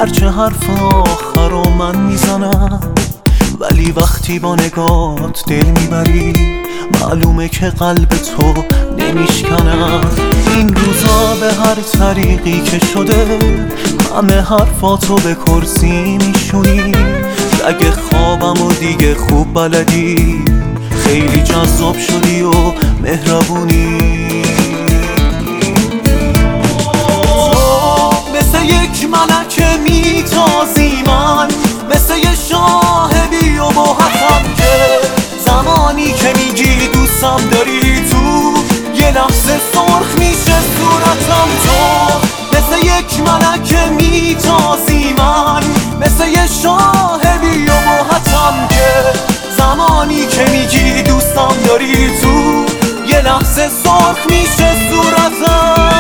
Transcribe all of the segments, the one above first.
گرچه حرف آخر رو من میزنم، ولی وقتی با نگات دل میبری معلومه که قلب تو نمیشکنم. این روزا به هر طریقی که شده همه حرفاتو به کرسی میشونی. اگه خوابم و دیگه خوب بلدی، خیلی جذاب شدی و مهربونی. تو مثل یک ملکه میتازی، من مثل یه شاه بی و باحتم که زمانی که میگی دوستم داری تو یه لحظه سرخ میشه صورتم. تو مثل یک ملکه میتازی، من مثل یه شاه بی و باحتم که زمانی که میگی دوستم داری تو یه لحظه سرخ میشه صورتم.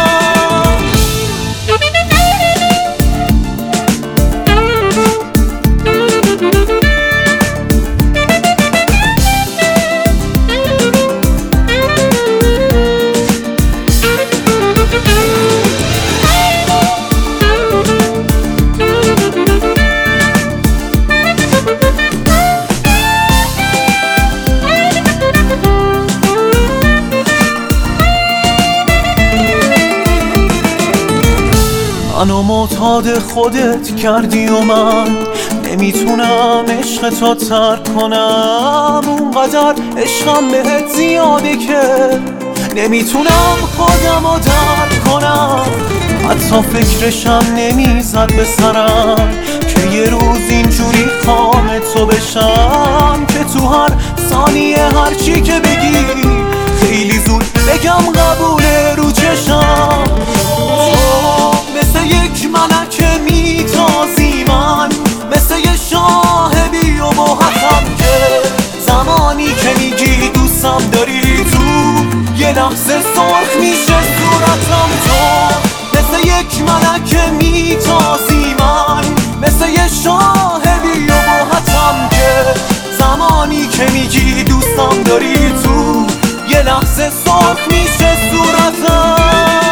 منو معتاد خودت کردی و من نمیتونم عشق تو ترک کنم. اونقدر عشقم بهت زیاده که نمیتونم خودم رو درک کنم. حتی فکرشم نمیزد به سرم که یه روز اینجوری خام تو بشم که تو هر ثانیه هرچی که بگی خیلی زود بگم قبوله رو چشم. مثل یک ملکه میتازی، من مثل یه شاه بی و باحتم که زمانی که میگی دوستم داری تو یه لحظه سرخ میشه صورتم. تو مثل یک ملکه میتازی، من مثل یه شاه بی و باحتم که زمانی که میگی دوستم داری تو یه لحظه سرخ میشه صورتم.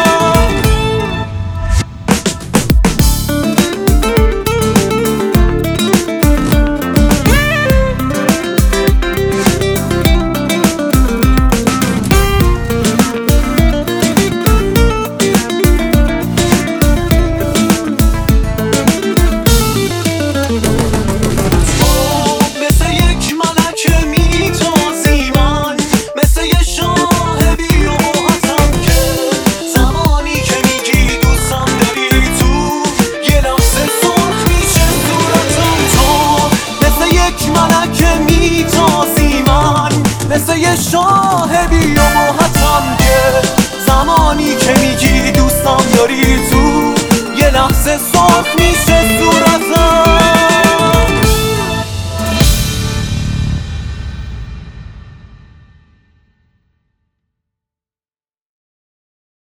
مثل یه شاه بی و باحتم که زمانی که میگی دوستم داری تو یه لحظه سرخ